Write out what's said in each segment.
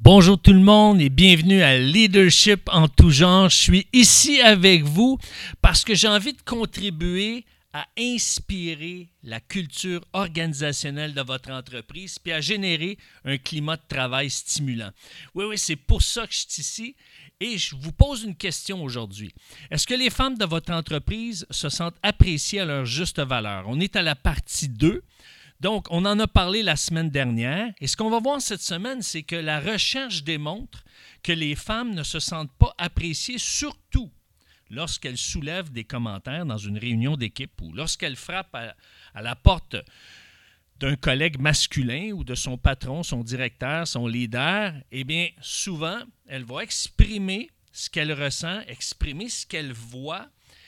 Bonjour tout le monde et bienvenue à Leadership en tout genre. Je suis ici avec vous parce que j'ai envie de contribuer à inspirer la culture organisationnelle de votre entreprise puis à générer un climat de travail stimulant. Oui, c'est pour ça que je suis ici et je vous pose une question aujourd'hui. Est-ce que les femmes de votre entreprise se sentent appréciées à leur juste valeur? On est à la partie 2. Donc, on en a parlé la semaine dernière et ce qu'on va voir cette semaine, c'est que la recherche démontre que les femmes ne se sentent pas appréciées, surtout lorsqu'elles soulèvent des commentaires dans une réunion d'équipe ou lorsqu'elles frappent à la porte d'un collègue masculin ou de son patron, son directeur, son leader. Eh bien, souvent, elle va exprimer ce qu'elle ressent, exprimer ce qu'elle voit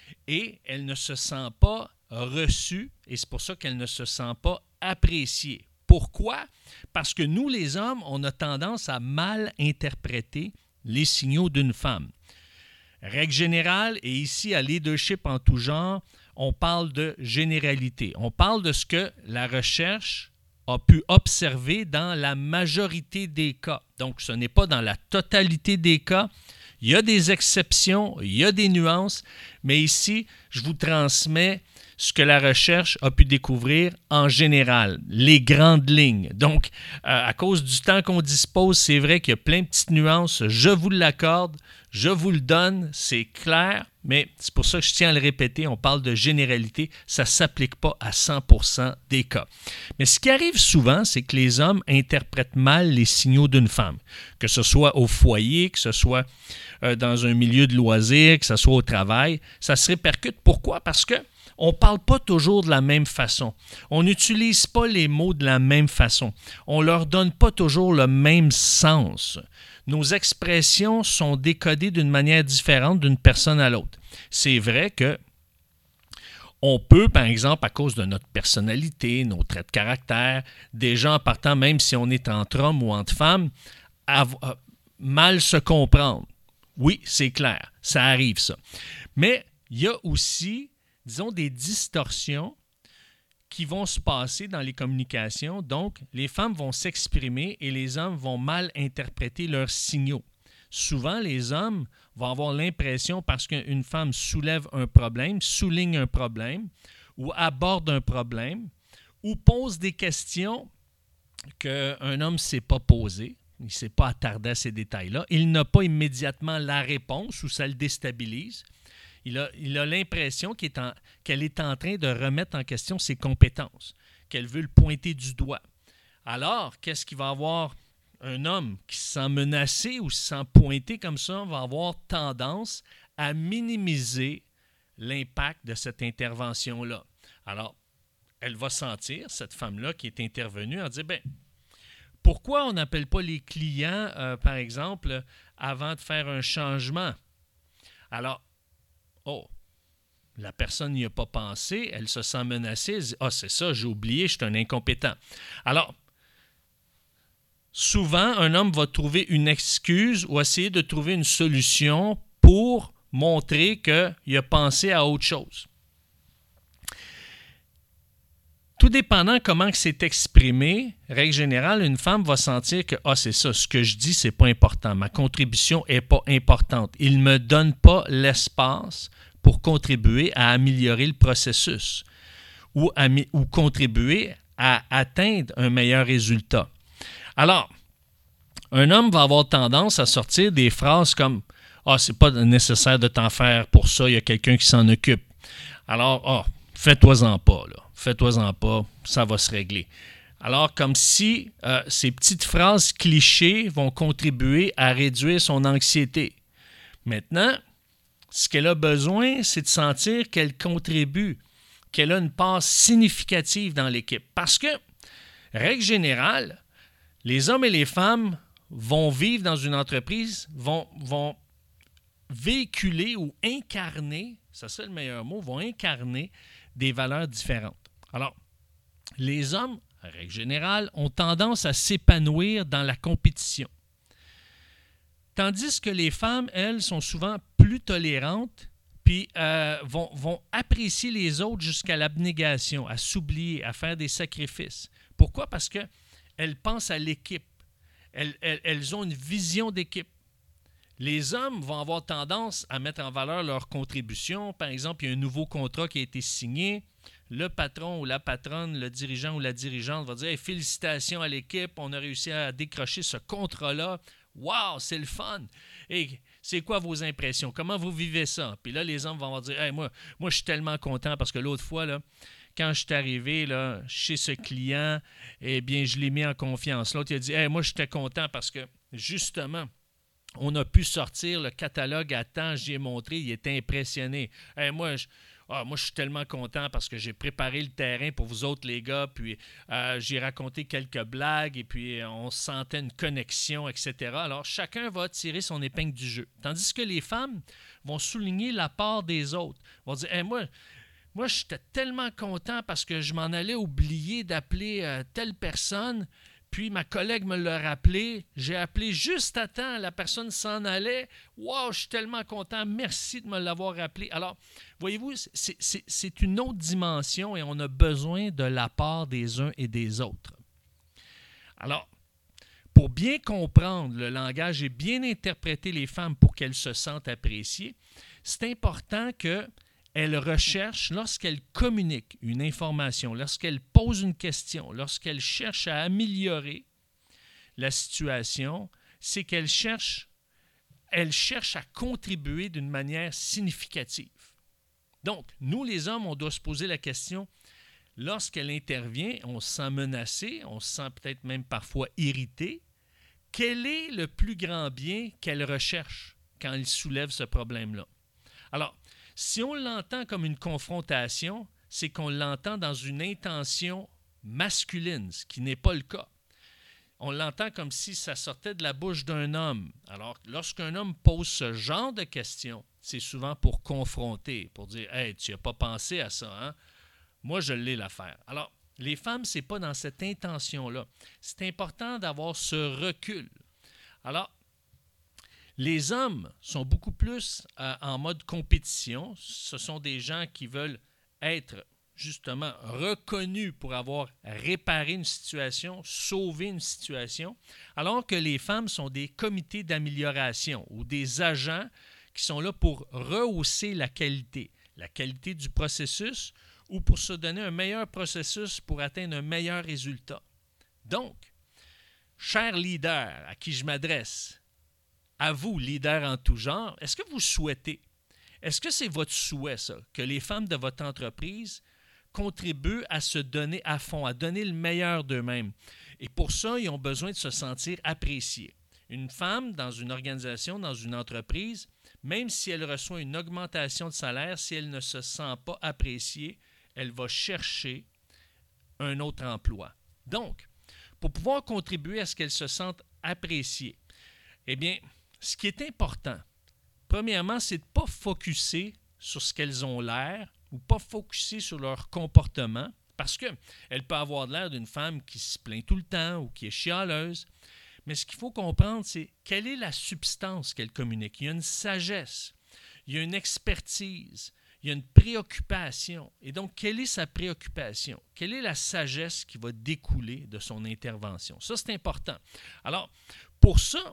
et elle ne se sent pas reçue et c'est pour ça qu'elle ne se sent pas appréciée. Pourquoi? Parce que nous, les hommes, on a tendance à mal interpréter les signaux d'une femme. Règle générale, et ici à Leadership en tout genre, on parle de généralité. On parle de ce que la recherche a pu observer dans la majorité des cas. Donc, ce n'est pas dans la totalité des cas. Il y a des exceptions, il y a des nuances, mais ici, je vous transmets ce que la recherche a pu découvrir en général, les grandes lignes. Donc, à cause du temps qu'on dispose, c'est vrai qu'il y a plein de petites nuances. Je vous l'accorde, je vous le donne, c'est clair, mais c'est pour ça que je tiens à le répéter, on parle de généralité, ça ne s'applique pas à 100% des cas. Mais ce qui arrive souvent, c'est que les hommes interprètent mal les signaux d'une femme, que ce soit au foyer, que ce soit dans un milieu de loisirs, que ce soit au travail, ça se répercute. Pourquoi? Parce que on ne parle pas toujours de la même façon. On n'utilise pas les mots de la même façon. On ne leur donne pas toujours le même sens. Nos expressions sont décodées d'une manière différente d'une personne à l'autre. C'est vrai que on peut, par exemple, à cause de notre personnalité, nos traits de caractère, déjà en partant, même si on est entre hommes ou entre femmes, mal se comprendre. Oui, c'est clair, ça arrive ça. Mais il y a aussi, disons, des distorsions qui vont se passer dans les communications. Donc, les femmes vont s'exprimer et les hommes vont mal interpréter leurs signaux. Souvent, les hommes vont avoir l'impression, parce qu'une femme soulève un problème, souligne un problème, ou aborde un problème, ou pose des questions qu'un homme ne s'est pas posées, il ne s'est pas attardé à ces détails-là, il n'a pas immédiatement la réponse ou ça le déstabilise. Il a l'impression qu'elle est en train de remettre en question ses compétences, qu'elle veut le pointer du doigt. Alors, qu'est-ce qu'il va avoir? Un homme qui se sent menacé ou se sent pointé comme ça va avoir tendance à minimiser l'impact de cette intervention-là. Alors, elle va sentir, cette femme-là qui est intervenue, en dire, pourquoi on n'appelle pas les clients, par exemple, avant de faire un changement? Alors, la personne n'y a pas pensé, elle se sent menacée, elle dit « c'est ça, j'ai oublié, je suis un incompétent. » Alors, souvent, un homme va trouver une excuse ou essayer de trouver une solution pour montrer qu'il a pensé à autre chose. Tout dépendant comment c'est exprimé, règle générale, une femme va sentir que c'est ça, ce que je dis, c'est pas important. Ma contribution n'est pas importante. Il ne me donne pas l'espace pour contribuer à améliorer le processus ou contribuer à atteindre un meilleur résultat. Alors, un homme va avoir tendance à sortir des phrases comme « c'est pas nécessaire de t'en faire pour ça, il y a quelqu'un qui s'en occupe. » Alors, fais-toi-en pas, là. Fais-toi-en pas, ça va se régler. Alors, comme si ces petites phrases clichés vont contribuer à réduire son anxiété. Maintenant, ce qu'elle a besoin, c'est de sentir qu'elle contribue, qu'elle a une part significative dans l'équipe. Parce que, règle générale, les hommes et les femmes vont vivre dans une entreprise, vont véhiculer ou incarner, c'est le meilleur mot, vont incarner des valeurs différentes. Alors, les hommes, en règle générale, ont tendance à s'épanouir dans la compétition. Tandis que les femmes, elles, sont souvent plus tolérantes puis vont apprécier les autres jusqu'à l'abnégation, à s'oublier, à faire des sacrifices. Pourquoi? Parce qu'elles pensent à l'équipe. Elles ont une vision d'équipe. Les hommes vont avoir tendance à mettre en valeur leur contribution. Par exemple, il y a un nouveau contrat qui a été signé. Le patron ou la patronne, le dirigeant ou la dirigeante va dire hey, « Félicitations à l'équipe, on a réussi à décrocher ce contrat-là. Wow, c'est le fun! » Et c'est quoi vos impressions? Comment vous vivez ça? Puis là, les hommes vont dire hey, « moi, je suis tellement content parce que l'autre fois, là, quand je suis arrivé là, chez ce client, eh bien, je l'ai mis en confiance. » L'autre, il a dit hey, « moi, j'étais content parce que, justement, on a pu sortir le catalogue à temps, j'y ai montré, il était impressionné. Hey, moi, je suis tellement content parce que j'ai préparé le terrain pour vous autres, les gars, puis j'ai raconté quelques blagues et puis on sentait une connexion, etc. Alors, chacun va tirer son épingle du jeu. Tandis que les femmes vont souligner la part des autres. Vont dire hey, moi, j'étais tellement content parce que je m'en allais oublier d'appeler telle personne. Puis ma collègue me l'a rappelé. J'ai appelé juste à temps. La personne s'en allait. Wow, je suis tellement content. Merci de me l'avoir rappelé. Alors, voyez-vous, c'est une autre dimension et on a besoin de la part des uns et des autres. Alors, pour bien comprendre le langage et bien interpréter les femmes pour qu'elles se sentent appréciées, c'est important qu'elles recherchent, lorsqu'elles communiquent une information, lorsqu'elles posent une question, lorsqu'elles cherchent à améliorer la situation, c'est qu'elles cherchent à contribuer d'une manière significative. Donc, nous les hommes, on doit se poser la question, lorsqu'elle intervient, on se sent menacé, on se sent peut-être même parfois irrité. Quel est le plus grand bien qu'elle recherche quand elle soulève ce problème-là? Alors, si on l'entend comme une confrontation, c'est qu'on l'entend dans une intention masculine, ce qui n'est pas le cas. On l'entend comme si ça sortait de la bouche d'un homme. Alors, lorsqu'un homme pose ce genre de questions, c'est souvent pour confronter, pour dire « Hey, tu n'as pas pensé à ça, hein? Moi, je l'ai l'affaire. » Alors, les femmes, ce n'est pas dans cette intention-là. C'est important d'avoir ce recul. Alors, les hommes sont beaucoup plus en mode compétition. Ce sont des gens qui veulent être justement reconnus pour avoir réparé une situation, sauvé une situation, alors que les femmes sont des comités d'amélioration ou des agents qui sont là pour rehausser la qualité du processus ou pour se donner un meilleur processus pour atteindre un meilleur résultat. Donc, chers leaders à qui je m'adresse, à vous, leaders en tout genre, est-ce que vous souhaitez, est-ce que c'est votre souhait, ça, que les femmes de votre entreprise contribuent à se donner à fond, à donner le meilleur d'eux-mêmes? Et pour ça, ils ont besoin de se sentir appréciés. Une femme dans une organisation, dans une entreprise, même si elle reçoit une augmentation de salaire, si elle ne se sent pas appréciée, elle va chercher un autre emploi. Donc, pour pouvoir contribuer à ce qu'elle se sente appréciée, eh bien, ce qui est important, premièrement, c'est de ne pas focusser sur ce qu'elles ont l'air ou pas focusser sur leur comportement parce qu'elle peut avoir l'air d'une femme qui se plaint tout le temps ou qui est chialeuse. Mais ce qu'il faut comprendre, c'est quelle est la substance qu'elle communique. Il y a une sagesse, il y a une expertise, il y a une préoccupation. Et donc, quelle est sa préoccupation? Quelle est la sagesse qui va découler de son intervention? Ça, c'est important. Alors, pour ça,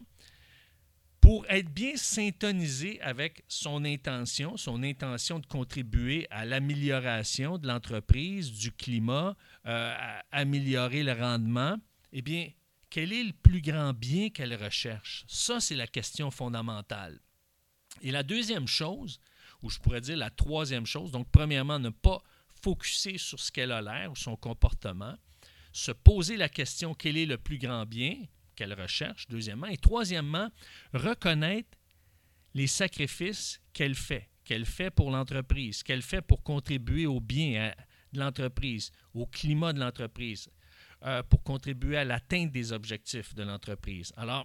pour être bien syntonisé avec son intention de contribuer à l'amélioration de l'entreprise, du climat, à améliorer le rendement, eh bien, quel est le plus grand bien qu'elle recherche? Ça, c'est la question fondamentale. Et la deuxième chose, ou je pourrais dire la troisième chose, donc premièrement, ne pas focusser sur ce qu'elle a l'air ou son comportement, se poser la question quel est le plus grand bien qu'elle recherche, deuxièmement, et troisièmement, reconnaître les sacrifices qu'elle fait pour l'entreprise, qu'elle fait pour contribuer au bien de l'entreprise, au climat de l'entreprise, pour contribuer à l'atteinte des objectifs de l'entreprise. Alors,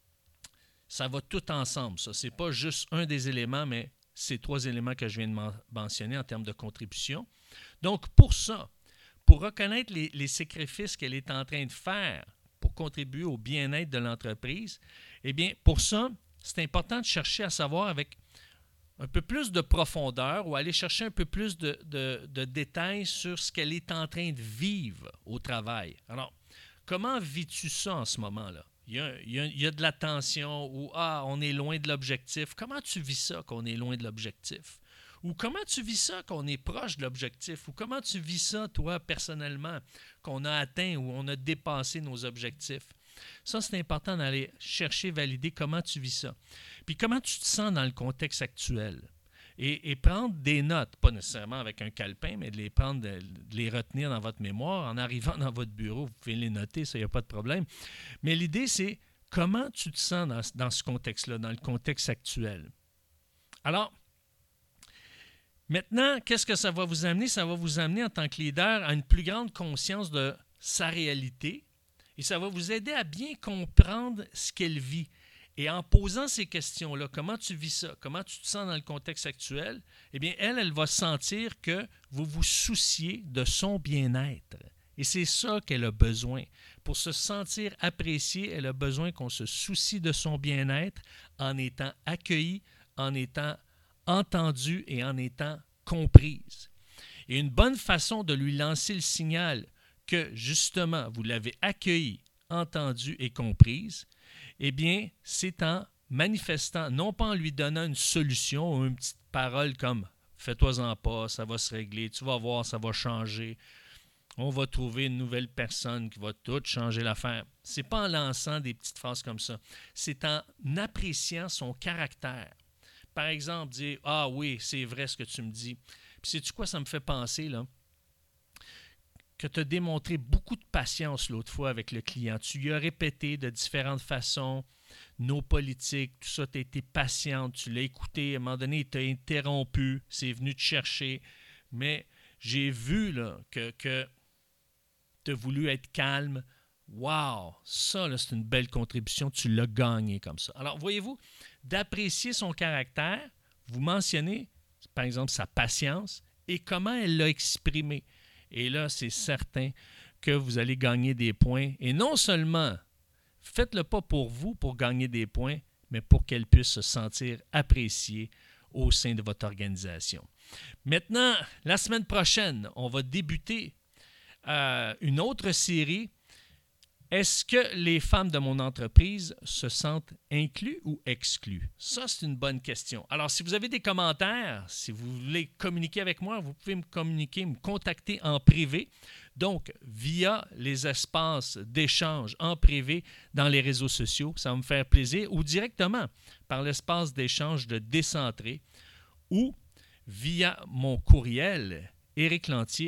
ça va tout ensemble, ça. Ce n'est pas juste un des éléments, mais ces trois éléments que je viens de mentionner en termes de contribution. Donc, pour ça, pour reconnaître les sacrifices qu'elle est en train de faire pour contribuer au bien-être de l'entreprise, eh bien, pour ça, c'est important de chercher à savoir avec un peu plus de profondeur ou aller chercher un peu plus de détails sur ce qu'elle est en train de vivre au travail. Alors, comment vis-tu ça en ce moment-là? il y a de la tension ou on est loin de l'objectif. Comment tu vis ça qu'on est loin de l'objectif? Ou comment tu vis ça qu'on est proche de l'objectif? Ou comment tu vis ça, toi, personnellement, qu'on a atteint ou on a dépassé nos objectifs? Ça, c'est important d'aller chercher, valider comment tu vis ça. Puis comment tu te sens dans le contexte actuel. Et prendre des notes, pas nécessairement avec un calepin, mais de les prendre, de les retenir dans votre mémoire. En arrivant dans votre bureau, vous pouvez les noter, ça, il n'y a pas de problème. Mais l'idée, c'est comment tu te sens dans ce contexte-là, dans le contexte actuel. Alors, maintenant, qu'est-ce que ça va vous amener? Ça va vous amener en tant que leader à une plus grande conscience de sa réalité et ça va vous aider à bien comprendre ce qu'elle vit. Et en posant ces questions-là, comment tu vis ça? Comment tu te sens dans le contexte actuel? Eh bien, elle va sentir que vous vous souciez de son bien-être. Et c'est ça qu'elle a besoin. Pour se sentir appréciée, elle a besoin qu'on se soucie de son bien-être en étant accueillie, en étant entendue et en étant comprise. Et une bonne façon de lui lancer le signal que, justement, vous l'avez accueillie, entendue et comprise, eh bien, c'est en manifestant, non pas en lui donnant une solution ou une petite parole comme « fais-toi-en pas, ça va se régler, tu vas voir, ça va changer, on va trouver une nouvelle personne qui va tout changer l'affaire ». Ce n'est pas en lançant des petites phrases comme ça, c'est en appréciant son caractère. Par exemple, dire « Ah oui, c'est vrai ce que tu me dis ». Puis sais-tu quoi ça me fait penser, là? Que tu as démontré beaucoup de patience l'autre fois avec le client. Tu lui as répété de différentes façons nos politiques, tout ça, tu as été patiente, tu l'as écouté, à un moment donné, il t'a interrompu, c'est venu te chercher, mais j'ai vu là, que tu as voulu être calme. Wow! Ça, là, c'est une belle contribution, tu l'as gagné comme ça. Alors, voyez-vous, d'apprécier son caractère, vous mentionnez, par exemple, sa patience et comment elle l'a exprimé. Et là, c'est certain que vous allez gagner des points. Et non seulement, faites-le pas pour vous, pour gagner des points, mais pour qu'elle puisse se sentir appréciée au sein de votre organisation. Maintenant, la semaine prochaine, on va débuter une autre série. Est-ce que les femmes de mon entreprise se sentent incluses ou exclues? Ça, c'est une bonne question. Alors, si vous avez des commentaires, si vous voulez communiquer avec moi, vous pouvez me communiquer, me contacter en privé. Donc, via les espaces d'échange en privé dans les réseaux sociaux, ça va me faire plaisir, ou directement par l'espace d'échange de Décentré, ou via mon courriel Éric Lantier,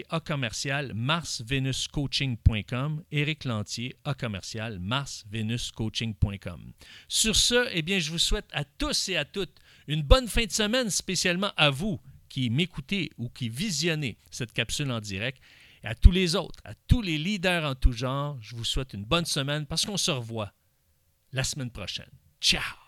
@marsvenuscoaching.com, Éric Lantier, @marsvenuscoaching.com. Sur ce, eh bien, je vous souhaite à tous et à toutes une bonne fin de semaine, spécialement à vous qui m'écoutez ou qui visionnez cette capsule en direct. Et à tous les autres, à tous les leaders en tout genre, je vous souhaite une bonne semaine parce qu'on se revoit la semaine prochaine. Ciao!